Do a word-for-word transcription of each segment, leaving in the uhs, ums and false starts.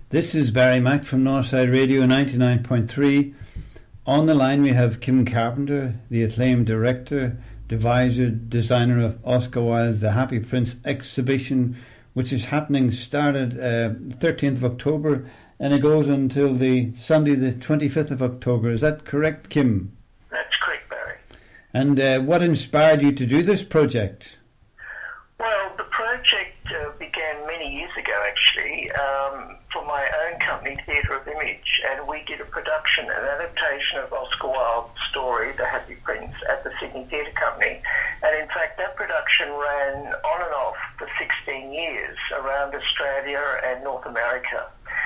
This is Barry Mack from Northside Radio ninety-nine point three. On the line we have Kim Carpenter, the acclaimed director, deviser, designer of Oscar Wilde's The Happy Prince exhibition, which is happening, started uh, thirteenth of October, and it goes until the Sunday the twenty-fifth of October. Is that correct, Kim? That's correct, Barry. And uh, what inspired you to do this project? Well, the project uh, began many years ago, actually, um, for my own company, Theatre of Image, and we did a production, an adaptation of Oscar Wilde's story, The Happy Prince, at the Sydney Theatre Company. And in fact, that production ran on and off for sixteen years around Australia and North America.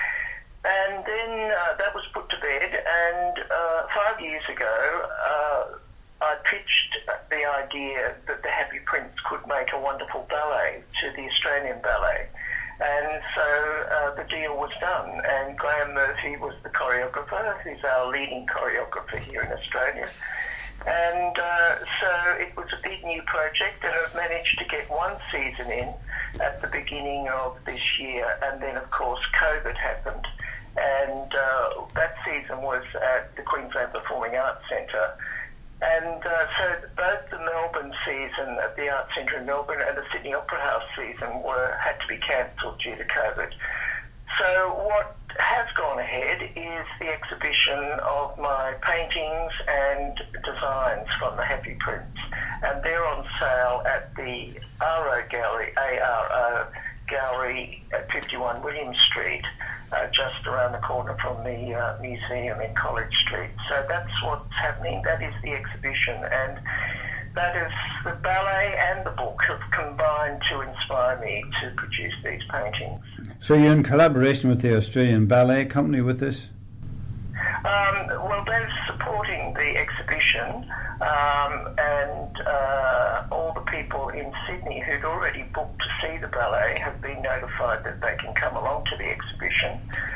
And then uh, that was put to bed, and uh, five years ago, uh, I pitched the idea that The Happy Prince could make a wonderful ballet to the Australian Ballet. And so uh, the deal was done, and Graham Murphy was the choreographer, who's our leading choreographer here in Australia. And uh, so it was a big new project, and I've managed to get one season in at the beginning of this year, and then of course COVID happened. And uh, that season was at the Queensland Performing Arts Centre. And uh, so both the Melbourne season at the Arts Centre in Melbourne and the Sydney Opera House season were had to be cancelled due to COVID. So what has gone ahead is the exhibition of my paintings and designs from The Happy Prince. And they're on sale at the R O Gallery, A R O Gallery at fifty-one William Street, uh, just around the corner from the uh, museum in College Street. So that's what's happening. That is the exhibition, and that is the ballet and the book have combined to inspire me to produce these paintings. So you're in collaboration with the Australian Ballet Company with this? Um, well, they're supporting the exhibition, um, and uh, all the people in Sydney who'd already booked to see the ballet have been notified that they can come along to the exhibition.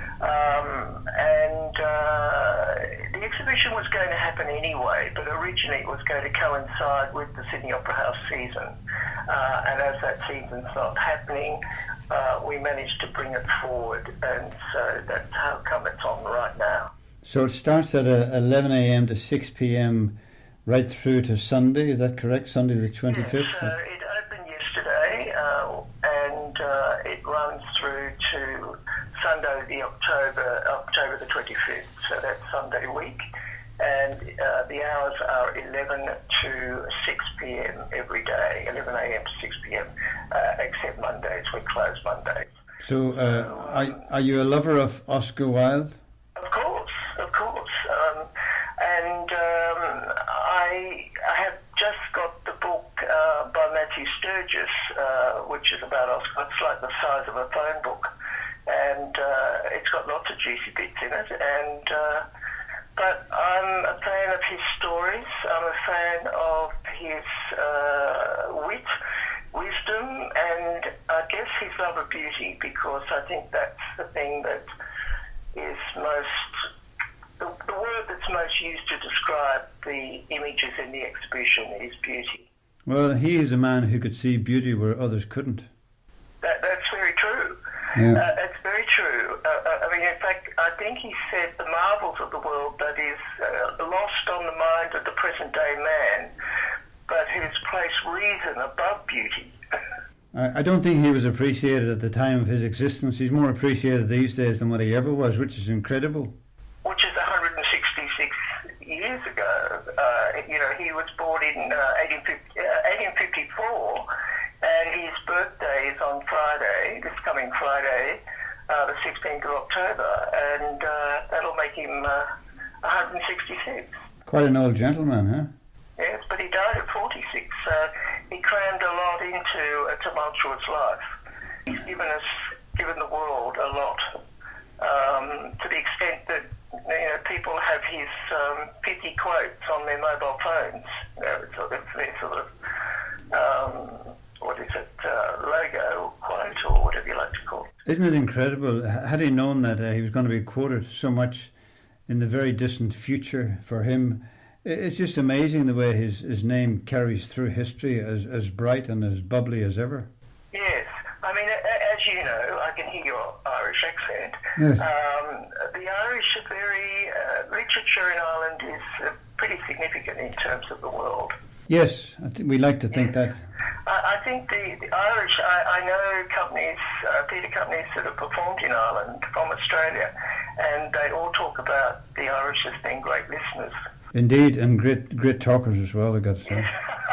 Um, and uh, the exhibition was going to happen anyway, but originally it was going to coincide with the Sydney Opera House season. Uh, and as that season's not happening, uh, we managed to bring it forward, and so that's how come it's on right now. So it starts at uh, eleven a.m. to six p.m. right through to Sunday, is that correct? Sunday the twenty-fifth? Yes, uh, it opened yesterday, uh, and uh, it runs through to Sunday the October October the twenty-fifth, so that's Sunday week. And uh, the hours are eleven to six p.m. every day, eleven a.m. to six p.m., uh, except Mondays. We close Mondays. So uh, are, are you a lover of Oscar Wilde? Of course, of course. Um, and um, I, I have just got the book uh, by Matthew Sturgis, uh, which is about Oscar. It's like the size of a phone book, and uh, it's got lots of juicy bits in it. And uh, but I'm a fan of his stories. I'm a fan of his uh, wit, wisdom, and I guess his love of beauty, because I think that's the thing that is most, the, the word that's most used to describe the images in the exhibition is beauty. Well, he is a man who could see beauty where others couldn't. That, that's very true. Yeah. Uh, it's very true. Uh, I mean, in fact, I think he said the marvels of the world that is uh, lost on the mind of the present-day man, but who's placed reason above beauty. I don't think he was appreciated at the time of his existence. He's more appreciated these days than what he ever was, which is incredible. Which is one hundred sixty-six years ago. Uh, you know, he was born in uh, eighteen fifty-four, and his birthday is on Friday, this coming Friday, uh, the sixteenth of October, and uh, that'll make him uh, one hundred sixty-six. Quite an old gentleman, huh? Yes, but he died at forty-six. Uh, he crammed a lot into a tumultuous life. He's given us, given the world a lot, um, to the extent that, you know, people have his um, pithy quotes on their mobile phones. You know, it's sort of their sort of um, what is it, uh, logo or quote or whatever you like to call it. Isn't it incredible? Had he known that uh, he was going to be quoted so much in the very distant future for him, it's just amazing the way his, his name carries through history as, as bright and as bubbly as ever. Yes. I mean, as you know, I can hear your Irish accent. Yes. Um, the Irish are very, uh, literature in Ireland is uh, pretty significant in terms of the world. Yes, I th- we like to think Yeah. that. I, I think the, the Irish, I, I know companies, uh, theatre companies that have performed in Ireland from Australia, and they all talk about the Irish as being great listeners. Indeed, and great great talkers as well, I got to say.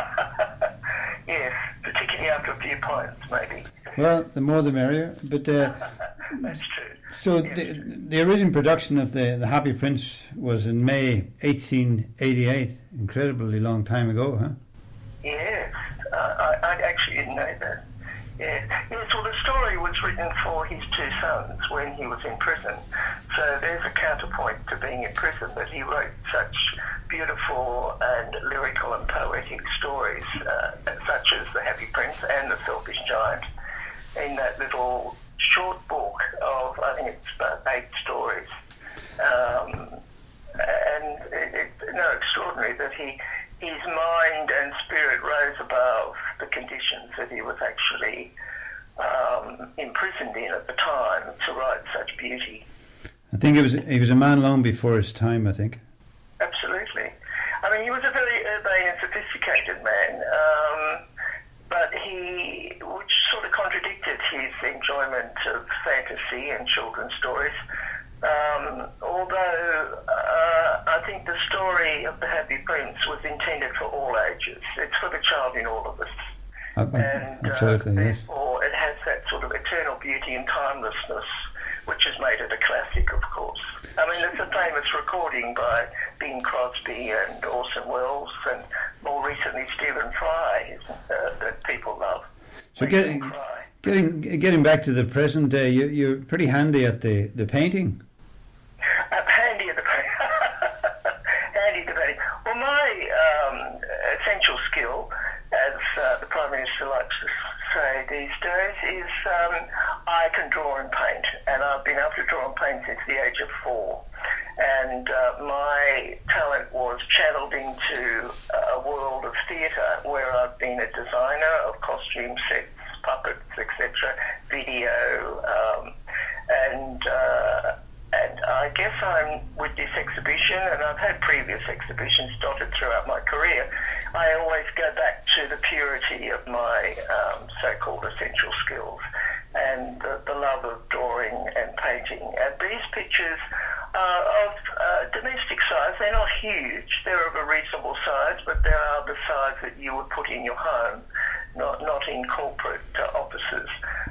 Yes, particularly after a few pints, maybe. Well, the more the merrier. But uh, That's true. so Yes. the, the original production of the, the Happy Prince was in May eighteen eighty-eight. Incredibly long time ago, huh? Yes, uh, I, I actually didn't know that. Yes. Yes, well, the story was written for his two sons when he was in prison. So there's a counterpoint to being in prison, that he wrote such beautiful and lyrical and poetic stories, uh, such as The Happy Prince and The Selfish Giant, in that little short book of, I think it's about eight stories. Um, and it, it, no, extraordinary that he, his mind and spirit rose above the conditions that he was actually um, imprisoned in at the time to write such beauty. I think it was he was a man long before his time, I think. Absolutely. I mean, he was a very urbane and sophisticated man, um, but he, which sort of contradicted his enjoyment of fantasy and children's stories. Um, although uh, I think the story of The Happy Prince was intended for all ages. It's for the child in all of us. Uh, uh, And absolutely, uh, yes. therefore it has that sort of eternal beauty and timelessness, which has made it a classic, of course. I mean, there's a famous recording by Bing Crosby and Orson Welles, and more recently Stephen Fry, uh, that people love. So Makes them getting cry. getting getting back to the present day, you, you're pretty handy at the, the painting. Uh, handy at the handy at the painting. Well, my um, essential skill, as uh, the Prime Minister likes to say these days, is um, I can draw and paint, and I've been able to draw and paint since the age of four. And uh, my talent was channeled into a world of theatre, where I've been a designer of costume sets, puppets, et cetera, video, um, and uh, and I guess I'm with this exhibition, and I've had previous exhibitions dotted throughout my career. I always go back to the purity of my um, so-called essential skills and the, the love of drawing and painting. And these pictures are of uh, domestic size. They're not huge. They're of a reasonable size, but they are the size that you would put in your home, not not in corporate uh, offices.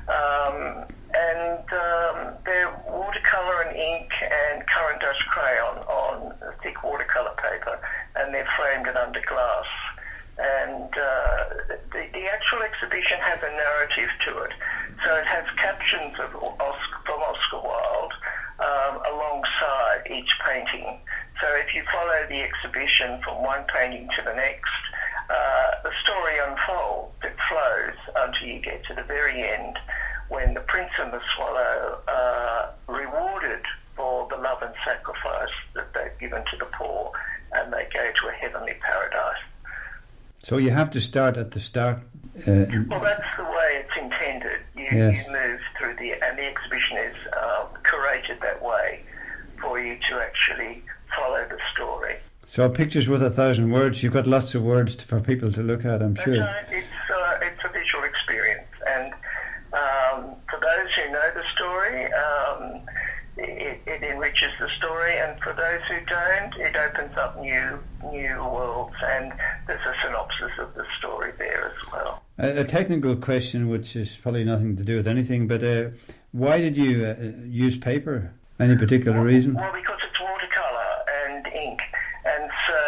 Um, and um, they're watercolour and ink and currant dust crayon on thick watercolour paper, and they're framed and under glass. And uh, the, the actual exhibition has a narrative to it. So it has captions of Oscar, from Oscar Wilde um, alongside each painting. So if you follow the exhibition from one painting to the next, uh, the story unfolds, it flows until you get to the very end, when the Prince and the Swallow are rewarded for the love and sacrifice that they've given to the poor, and they go to a heavenly paradise. So you have to start at the start. Uh, Well, that's the way it's intended. You, Yes. you move through the, and the exhibition is um, curated that way for you to actually follow the story. so a picture's worth a thousand words. You've got lots of words to, for people to look at, I'm That's sure. right. It's uh, it's a visual experience, and um, for those who know the story, um, it, it enriches the story, and for those who don't, it opens up new new worlds, and there's a synopsis of the story there as well. A, a technical question, which is probably nothing to do with anything, but uh, why did you uh, use paper? Any particular reason? Well, because it's watercolour and ink, and so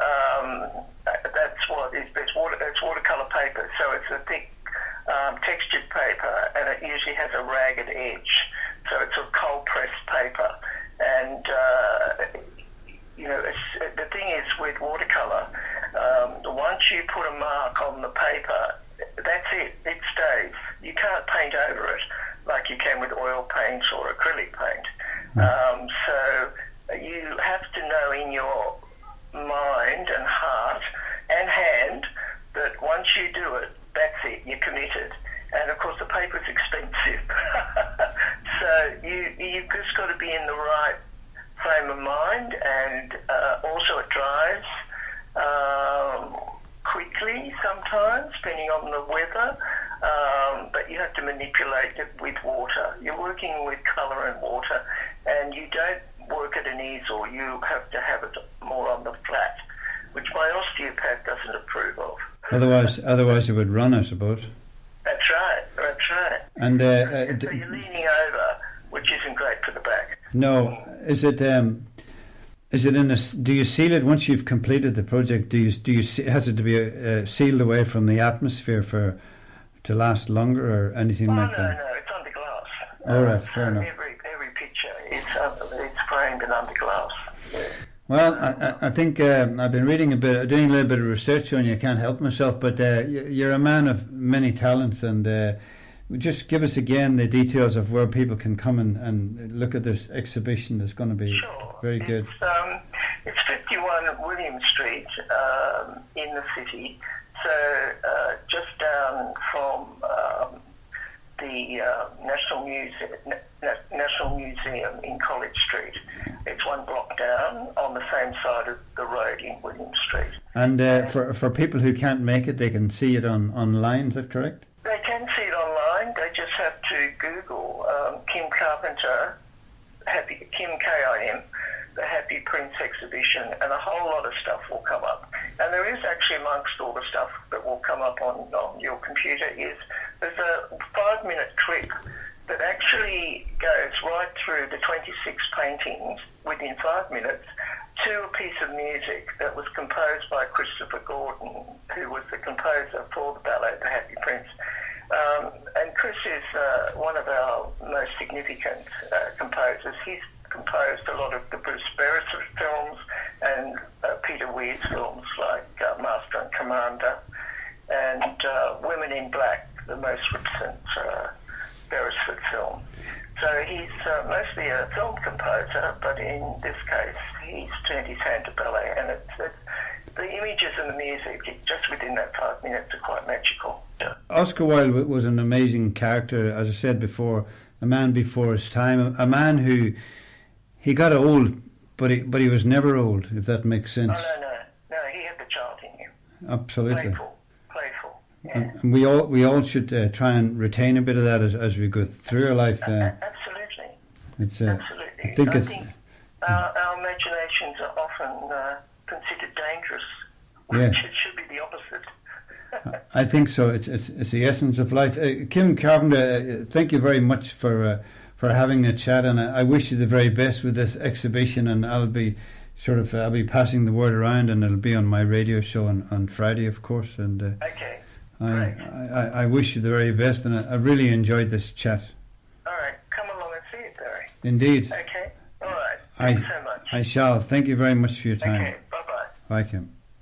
um, that's what is it's water it's watercolour paper. So it's a thick um, textured paper, and it usually has a ragged edge. So it's a cold pressed paper, and uh, you know it's, the thing is with watercolour, um, once you put a mark on the paper, that's it. It stays. You can't paint over it like you can with oil paint or acrylic paint. Um, so you have to know in your mind and heart and hand that once you do it, that's it. You're committed. And of course, the paper's expensive, so you you've just got to be in the right frame of mind, and uh, also it dries um, quickly sometimes, depending on the weather, um, but you have to manipulate it with water. You're working with colour and water, and you don't work at an easel. You have to have it more on the flat, which my osteopath doesn't approve of. Otherwise, otherwise it would run, I suppose. That's right, that's right. And uh, uh, so d- you're leaning over, which isn't great for the back. No, is it? Um, is it in a? Do you seal it once you've completed the project? Do you do you has it to be uh, sealed away from the atmosphere for to last longer or anything oh, like no, that? No, no, it's under glass. All right, uh, fair enough. Every every picture is uh, it's framed and under glass. Yeah. Well, I, I think uh, I've been reading a bit, doing a little bit of research on you. I can't help myself, but uh, you're a man of many talents, and uh, just give us again the details of where people can come and, and look at this exhibition. That's going to be sure. very it's, good. Um, it's fifty-one William Street um, in the city, so uh, just down from um, the uh, National Museum, Na- National Museum in College Street. It's one block down on the same side of the road in William Street. And uh, for for people who can't make it, they can see it on online. Is that correct? They can see it online. They just have to Google um, Kim Carpenter, Happy Kim K I M, the Happy Prince exhibition, and a whole lot of stuff will come up. And there is actually, amongst all the stuff that will come up on, on your computer, is there's a five-minute clip that actually goes right through the twenty-six paintings within five minutes to a piece of music that was composed by Christopher Gordon, who was the composer for the ballet The Happy Prince. Um, and Chris is uh, one of our most significant uh, composers. He's composed a lot of the Bruce Beresford films and uh, Peter Weir's films like uh, Master and Commander and uh, Women in Black, the most recent uh, Beresford film. So he's uh, mostly a film composer, but in this case he's turned his hand to ballet, and it's, it's, the images and the music just within that five minutes are quite magical. Yeah. Oscar Wilde was an amazing character, as I said before, a man before his time, a man who he got old, but he but he was never old, if that makes sense. Oh no, no, no, he had the child in him. Absolutely. Playful, playful. Yeah. And, and we all we all should uh, try and retain a bit of that as as we go through our life. Uh, Absolutely. It's, uh, Absolutely. I think I it's. think our, our imaginations are often uh, considered dangerous, which Yeah. it should be the opposite. I think so. It's it's it's the essence of life. Uh, Kim Carpenter, uh, thank you very much for uh, for having a chat, and I, I wish you the very best with this exhibition. And I'll be sort of uh, I'll be passing the word around, and it'll be on my radio show on, on Friday, of course. And uh, Okay. I, Great. I I wish you the very best, and I, I really enjoyed this chat. All right. Come along and see it, Barry. Indeed. Okay. All right. I Thanks so much. I shall. Thank you very much for your time. Okay. Bye bye. Bye, Kim.